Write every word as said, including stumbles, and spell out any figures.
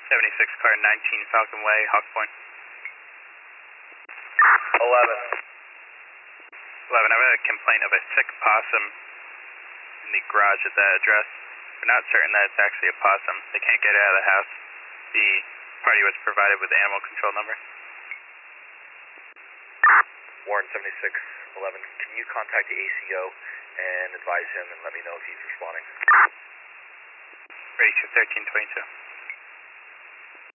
seventy-six car nineteen Falcon Way, Hawks Point. eleven. eleven, I've had a complaint of a sick possum in the garage at that address. We're not certain that it's actually a possum. They can't get it out of the house. The party was provided with the animal control number. Warren seventy-six eleven, can you contact the A C O and advise him and let me know if he's responding? Ready for thirteen twenty-two.